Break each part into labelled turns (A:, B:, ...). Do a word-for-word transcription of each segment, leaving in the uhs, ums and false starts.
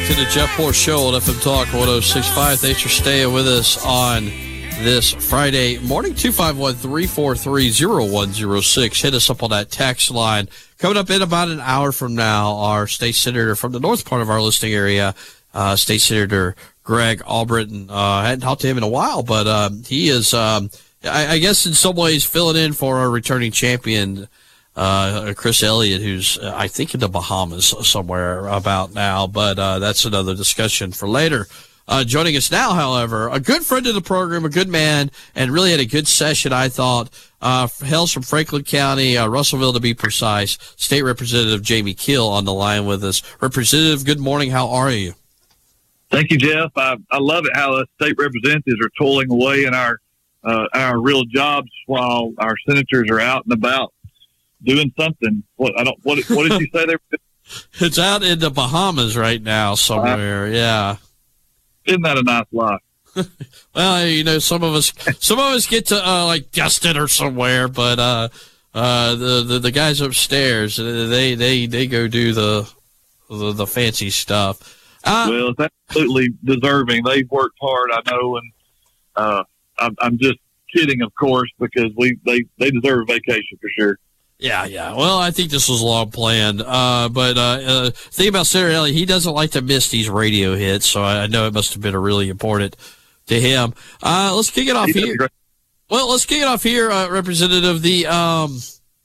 A: to the Jeff Poor Show on F M Talk one oh six point five. Thanks for staying with us on this Friday morning. two five one, three four three, oh one oh six. Hit us up on that text line. Coming up in about an hour from now, our state senator from the north part of our listening area, uh, State Senator Greg Albritton. Uh, I hadn't talked to him in a while, but um, he is, um, I, I guess, in some ways filling in for our returning champion, Uh, Chris Elliott, who's, uh, I think, in the Bahamas somewhere about now, but uh, that's another discussion for later. Uh, joining us now, however, a good friend of the program, a good man, and really had a good session, I thought. Uh, hails from Franklin County, uh, Russellville to be precise, State Representative Jamie Kill on the line with us. Representative, good morning. How are you?
B: Thank you, Jeff. I, I love it how the state representatives are toiling away in our uh, our real jobs while our senators are out and about doing something. What I don't. What, what did you say there?
A: It's out in the Bahamas right now somewhere. Uh, yeah.
B: Isn't that a nice life?
A: Well, you know, some of us, some of us get to uh, like Destin or somewhere, but uh, uh, the, the the guys upstairs, they they they go do the the, the fancy stuff. Uh,
B: well, it's absolutely deserving. They've worked hard, I know, and uh, I'm, I'm just kidding, of course, because we they they deserve a vacation for sure.
A: Yeah, yeah. Well, I think this was long planned. Uh, but uh, uh, thing about Senator Elliott, he doesn't like to miss these radio hits, so I know it must have been a really important to him. Uh, let's kick it off here. Well, let's kick it off here, uh, Representative. The um,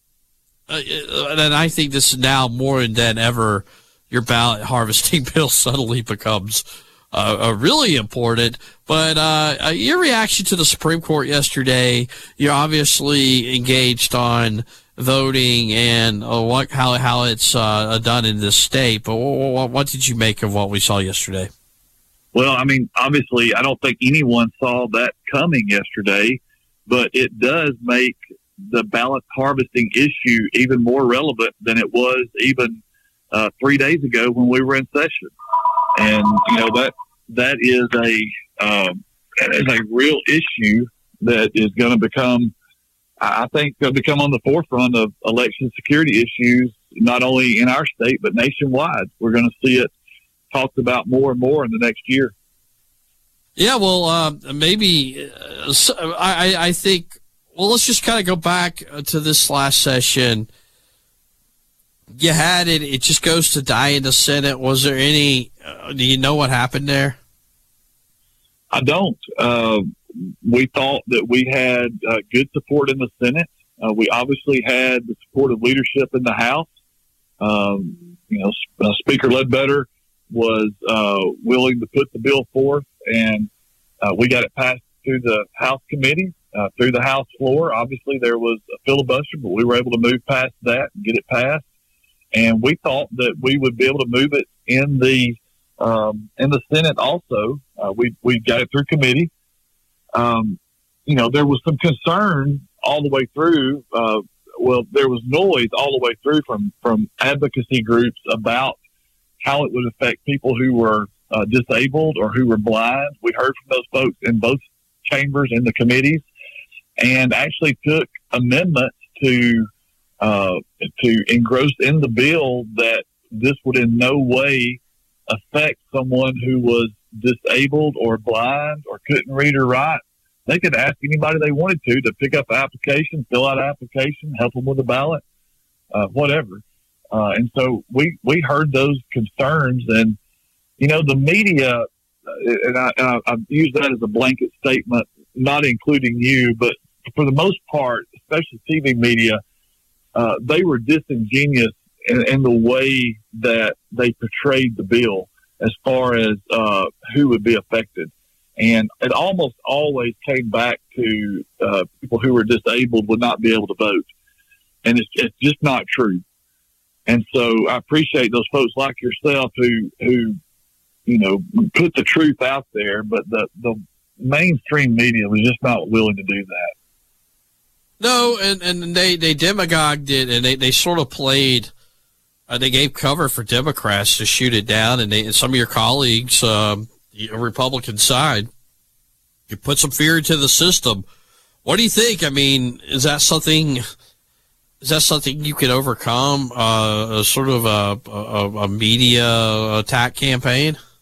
A: uh, and I think this is now more than ever, your ballot harvesting bill suddenly becomes uh, uh, really important. But uh, your reaction to the Supreme Court yesterday, you're obviously engaged on voting and uh, what how how it's uh, done in this state. But what, what did you make of what we saw yesterday?
B: Well, I mean, obviously, I don't think anyone saw that coming yesterday, but it does make the ballot harvesting issue even more relevant than it was even uh, three days ago when we were in session. And you know that that is a um, that is a real issue that is going to become, I think, going to become on the forefront of election security issues, not only in our state, but nationwide. We're going to see it talked about more and more in the next year.
A: Yeah, well, uh, maybe uh, I, I think, well, let's just kind of go back to this last session. You had it. It just goes to die in the Senate. Was there any, uh, do you know what happened there?
B: I don't. Uh, we thought that we had uh, good support in the Senate. Uh, we obviously had the support of leadership in the House. Um, you know, uh, Speaker Ledbetter was uh, willing to put the bill forth, and uh, we got it passed through the House committee, uh, through the House floor. Obviously, there was a filibuster, but we were able to move past that and get it passed. And we thought that we would be able to move it in the um, in the Senate also. Uh, we we got it through committee. Um, you know, there was some concern all the way through. Uh, well, there was noise all the way through from from advocacy groups about how it would affect people who were uh, disabled or who were blind. We heard from those folks in both chambers in the committees, and actually took amendments to uh, to engross in the bill that this would in no way affect someone who was disabled or blind or couldn't read or write. They could ask anybody they wanted to to pick up an application, fill out an application, help them with a ballot, uh, whatever. Uh, and so we, we heard those concerns, and, you know, the media, and I, I, I use that as a blanket statement, not including you, but for the most part, especially T V media, uh, they were disingenuous in, in the way that they portrayed the bill as far as uh, who would be affected. And it almost always came back to uh, people who were disabled would not be able to vote. And it's, it's just not true. And so I appreciate those folks like yourself who, who, you know, put the truth out there, but the, the mainstream media was just not willing to do that.
A: No, and, and they, they demagogued it, and they, they sort of played, uh, they gave cover for Democrats to shoot it down, and, they, and some of your colleagues, um, the Republican side, you put some fear into the system. What do you think? I mean, is that something... Is that something you could overcome, uh, a sort of a, a, a media attack campaign?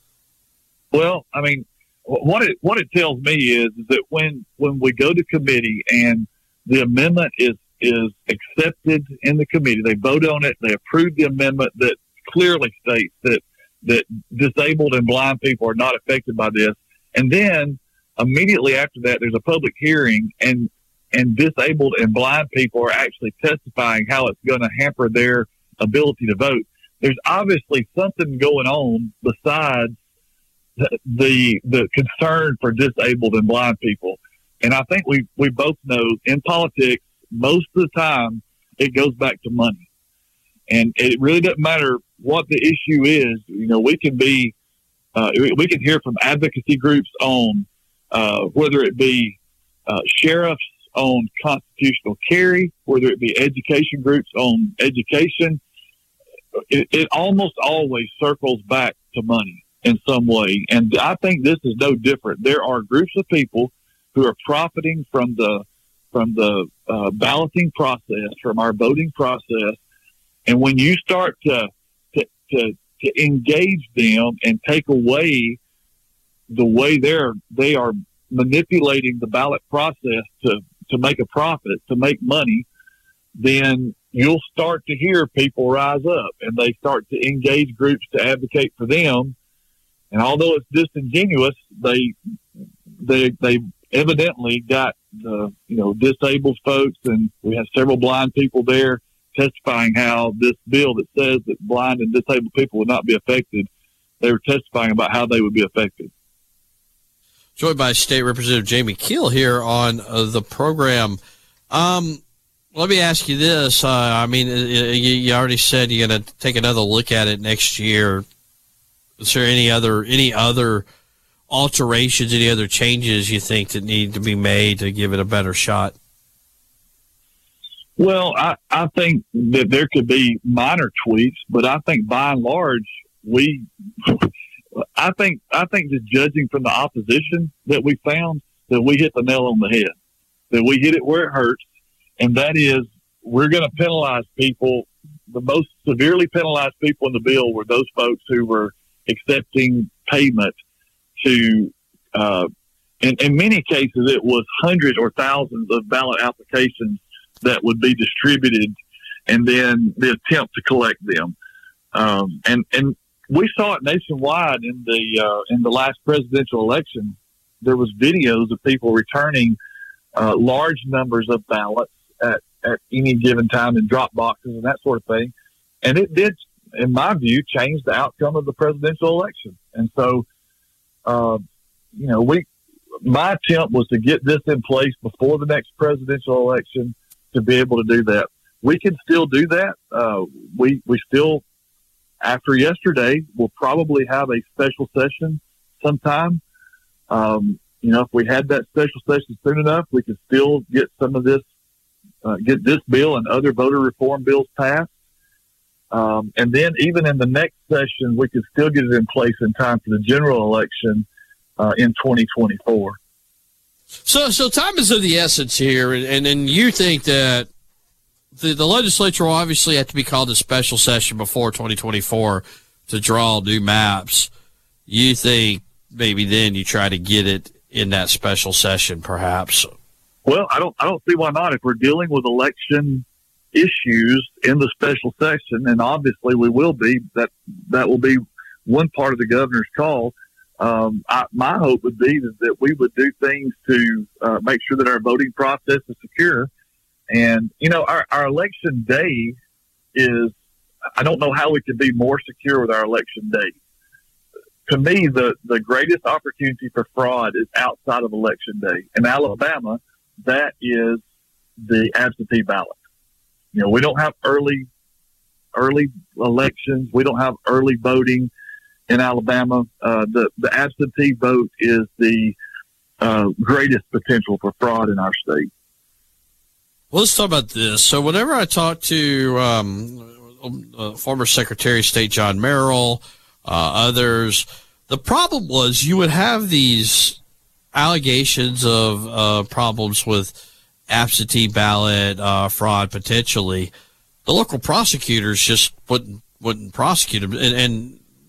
B: Well, I mean, what it what it tells me is, is that when when we go to committee and the amendment is is accepted in the committee, they vote on it, they approve the amendment that clearly states that that disabled and blind people are not affected by this, and then immediately after that, there's a public hearing, and and disabled and blind people are actually testifying how it's going to hamper their ability to vote. There's obviously something going on besides the the concern for disabled and blind people. And I think we, we both know in politics, most of the time, it goes back to money. And it really doesn't matter what the issue is. You know, we can be, uh, we can hear from advocacy groups on uh, whether it be uh, sheriffs on constitutional carry, whether it be education groups on education. It, it almost always circles back to money in some way. And I think this is no different. There are groups of people who are profiting from the from the uh, balloting process, from our voting process. And when you start to, to to to engage them and take away the way they're they are manipulating the ballot process to to make a profit, to make money, then you'll start to hear people rise up and they start to engage groups to advocate for them. And although it's disingenuous, they they they evidently got the you know disabled folks, and we have several blind people there testifying how this bill that says that blind and disabled people would not be affected, they were testifying about how they would be affected.
A: Joined by State Representative Jamie Keel here on uh, the program. Um, let me ask you this. Uh, I mean, you, you already said you're going to take another look at it next year. Is there any other any other alterations, any other changes you think that need to be made to give it a better shot?
B: Well, I, I think that there could be minor tweaks, but I think by and large, we, I think, I think just judging from the opposition that we found, that we hit the nail on the head, that we hit it where it hurts. And that is, we're going to penalize people. The most severely penalized people in the bill were those folks who were accepting payment to, uh, in, in many cases, it was hundreds or thousands of ballot applications that would be distributed, and then the attempt to collect them. Um, and, and we saw it nationwide in the, uh, in the last presidential election. There was videos of people returning uh, large numbers of ballots at, at any given time in drop boxes and that sort of thing. And it did, in my view, change the outcome of the presidential election. And so, uh, you know, we, my attempt was to get this in place before the next presidential election to be able to do that. We can still do that. Uh, we, we still, after yesterday, we'll probably have a special session sometime. Um, you know, if we had that special session soon enough, we could still get some of this, uh, get this bill and other voter reform bills passed. Um, and then even in the next session, we could still get it in place in time for the general election uh, in twenty twenty-four.
A: So, so time is of the essence here, and, and, and you think that the, the legislature will obviously have to be called a special session before twenty twenty-four to draw new maps. You think maybe then you try to get it in that special session, perhaps?
B: Well, I don't, I don't see why not. If we're dealing with election issues in the special session, and obviously we will be, that that will be one part of the governor's call. Um, I, my hope would be that, that we would do things to uh, make sure that our voting process is secure. And, you know, our, our election day is, I don't know how we could be more secure with our election day. To me, the, the greatest opportunity for fraud is outside of election day. In Alabama, that is the absentee ballot. You know, we don't have early, early elections. We don't have early voting in Alabama. Uh, the, the absentee vote is the uh, greatest potential for fraud in our state.
A: Well, let's talk about this. So whenever I talk to um, uh, former Secretary of State John Merrill, uh, others, the problem was you would have these allegations of uh, problems with absentee ballot uh, fraud potentially. The local prosecutors just wouldn't wouldn't prosecute them, and, and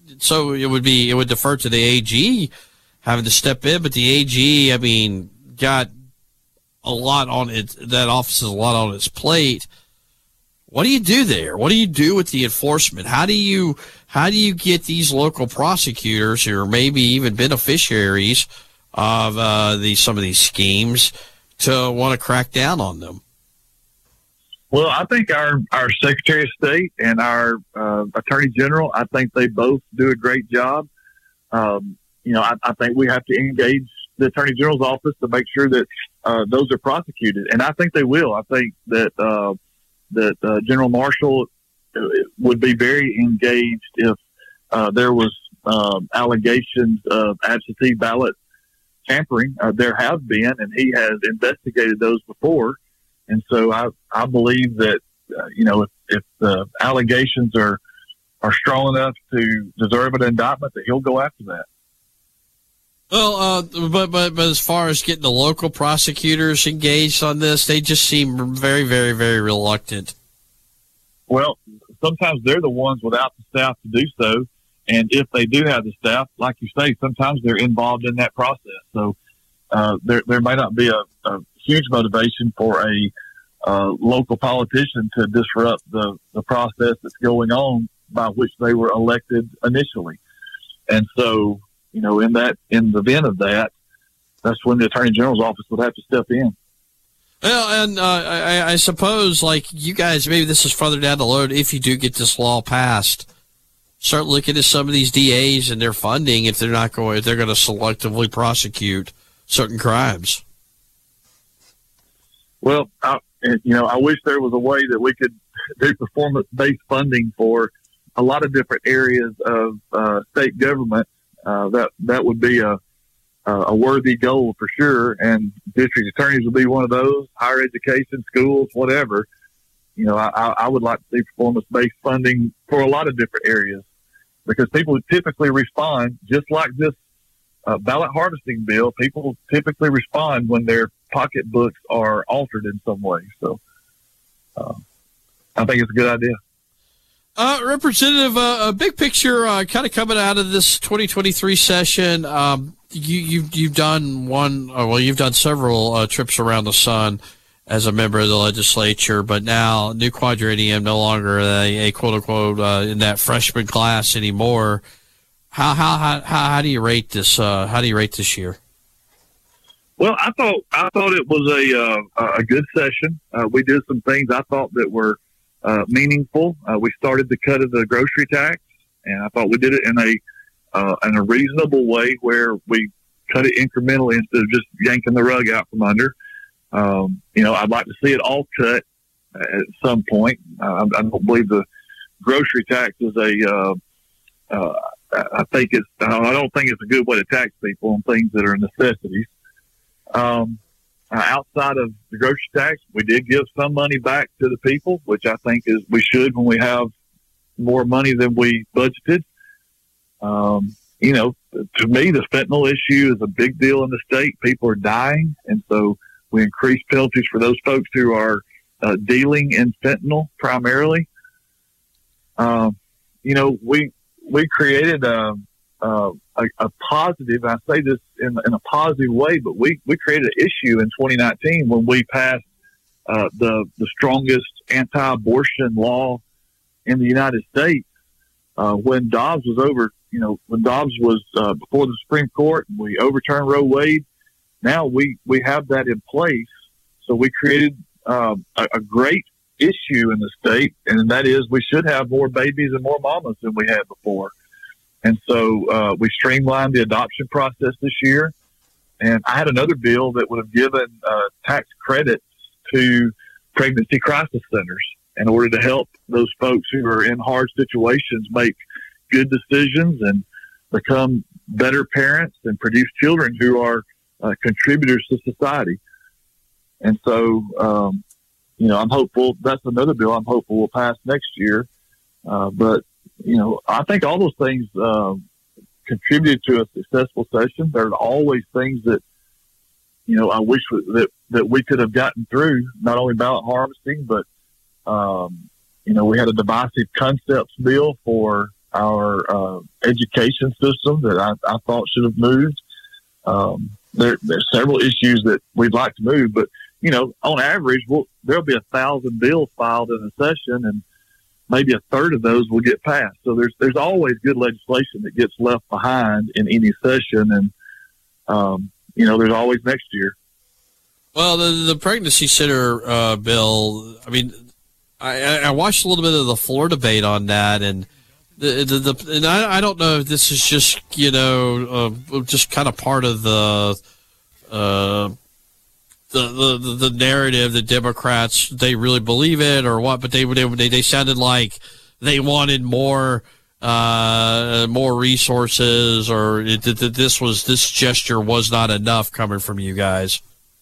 A: so it would be, it would defer to the A G having to step in, but the A G, I mean, got a lot on it. That office has a lot on its plate. What do you do there? What do you do with the enforcement? How do you, how do you get these local prosecutors or maybe even beneficiaries of uh, these, some of these schemes to want to crack down on them?
B: Well, I think our, our Secretary of State and our uh, Attorney General, I think they both do a great job. Um, you know, I, I think we have to engage the Attorney General's office to make sure that uh, those are prosecuted. And I think they will. I think that uh, that uh, General Marshall would be very engaged if uh, there was um, allegations of absentee ballot tampering. Uh, there have been, and he has investigated those before. And so I, I believe that, uh, you know, if, if the allegations are, are strong enough to deserve an indictment, that he'll go after that.
A: Well, uh, but, but, but as far as getting the local prosecutors engaged on this, they just seem very, very, very reluctant.
B: Well, sometimes they're the ones without the staff to do so. And if they do have the staff, like you say, sometimes they're involved in that process. So uh, there, there may not be a, a huge motivation for a uh, local politician to disrupt the, the process that's going on by which they were elected initially. And so, you know, in that, in the event of that, that's when the Attorney General's office would have to step in.
A: Well, and uh, I, I suppose, like you guys, maybe this is further down the road. If you do get this law passed, start looking at some of these D As and their funding if they're not going, if they're going to selectively prosecute certain crimes.
B: Well, I, you know, I wish there was a way that we could do performance-based funding for a lot of different areas of uh, state government. Uh, that that would be a a worthy goal for sure, and district attorneys would be one of those. Higher education, schools, whatever. You know, I, I would like to see performance-based funding for a lot of different areas, because people typically respond just like this uh, ballot harvesting bill. People typically respond when their pocketbooks are altered in some way. So uh, I think it's a good idea.
A: Uh, Representative, uh, a big picture, uh, kind of coming out of this twenty twenty-three session. Um, you, you've, you've done one, uh, well, you've done several uh, trips around the sun as a member of the legislature, but now New Quadrennium, no longer a, a quote unquote, uh, in that freshman class anymore. How, how, how, how, how do you rate this, uh, how do you rate this year?
B: Well, I thought, I thought it was a, uh, a good session. Uh, we did some things I thought that were, Uh, meaningful. Uh, we started the cut of the grocery tax, and I thought we did it in a uh, in a reasonable way where we cut it incrementally instead of just yanking the rug out from under. Um, you know, I'd like to see it all cut at some point. Uh, I don't believe the grocery tax is a. Uh, uh, I think it's. I don't think it's a good way to tax people on things that are necessities. Um, Uh, outside of the grocery tax, we did give some money back to the people, which I think is we should when we have more money than we budgeted. Um, you know, to me, the fentanyl issue is a big deal in the state. People are dying, and so we increase penalties for those folks who are uh, dealing in fentanyl primarily. Um, you know, we we created a, a, a positive, I say this in, in a positive way, but we, we created an issue in twenty nineteen when we passed uh, the, the strongest anti-abortion law in the United States. Uh, when Dobbs was over, you know, when Dobbs was uh, before the Supreme Court and we overturned Roe Wade, now we, we have that in place. So we created uh, a, a great issue in the state, and that is we should have more babies and more mamas than we had before. And so uh, we streamlined the adoption process this year. And I had another bill that would have given uh, tax credits to pregnancy crisis centers in order to help those folks who are in hard situations make good decisions and become better parents and produce children who are uh, contributors to society. And so, um, you know, I'm hopeful that's another bill I'm hopeful will pass next year. Uh, but, you know, I think all those things uh, contributed to a successful session. There are always things that, you know, I wish that, that we could have gotten through, not only ballot harvesting, but, um, you know, we had a divisive concepts bill for our uh, education system that I, I thought should have moved. Um, there, there's several issues that we'd like to move, but you know, on average, we'll, there'll be a thousand bills filed in a session, and maybe a third of those will get passed. So there's there's always good legislation that gets left behind in any session, and um, you know, there's always next year.
A: Well, the the pregnancy center uh, bill. I mean, I, I watched a little bit of the floor debate on that, and the the, the and I, I don't know if this is just you know uh, just kind of part of the. Uh, The, the the narrative that Democrats, they really believe it or what, but they they they sounded like they wanted more uh, more resources, or that this was this gesture was not enough coming from you guys.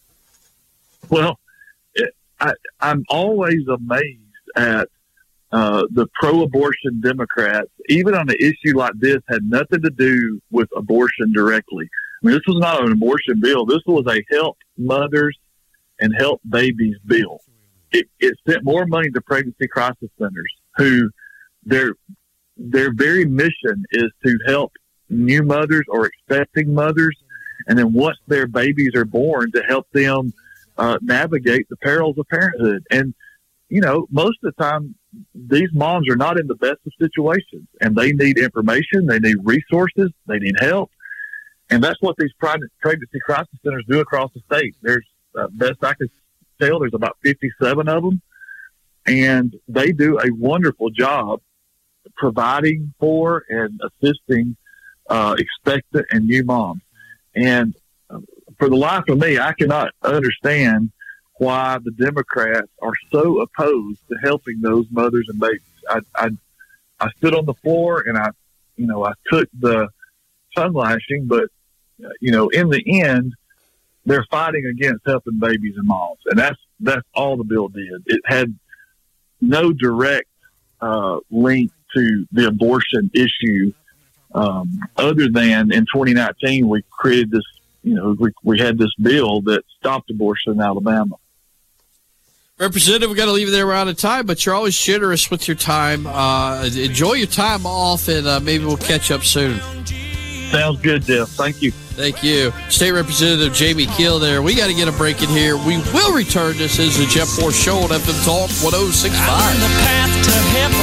B: Well, it, I, I'm always amazed at uh, the pro-abortion Democrats, even on an issue like this, had nothing to do with abortion directly. I mean, this was not an abortion bill. This was a help mothers and help babies bill. It, it sent more money to pregnancy crisis centers, who their their very mission is to help new mothers or expecting mothers, and then once their babies are born, to help them uh, navigate the perils of parenthood. And you know, most of the time, these moms are not in the best of situations, and they need information, they need resources, they need help. And that's what these pregnancy crisis centers do across the state. There's, uh, best I can tell, there's about fifty-seven of them, and they do a wonderful job providing for and assisting uh, expectant and new moms. And uh, for the life of me, I cannot understand why the Democrats are so opposed to helping those mothers and babies. I, I, I stood on the floor and I, you know, I took the tongue lashing, but uh, you know, in the end, they're fighting against helping babies and moms, and that's that's all the bill did. It had no direct uh, link to the abortion issue, um, other than in twenty nineteen we created this. You know, we we had this bill that stopped abortion in Alabama.
A: Representative, we got to leave it there. We're out of time, but you're always generous with your time. Uh, enjoy your time off, and uh, maybe we'll catch up soon.
B: Sounds good, Jeff. Thank you.
A: Thank you. State Representative Jamie Kiel there. We got to get a break in here. We will return. This is the Jeff Moore Show on F M Talk one oh six point five.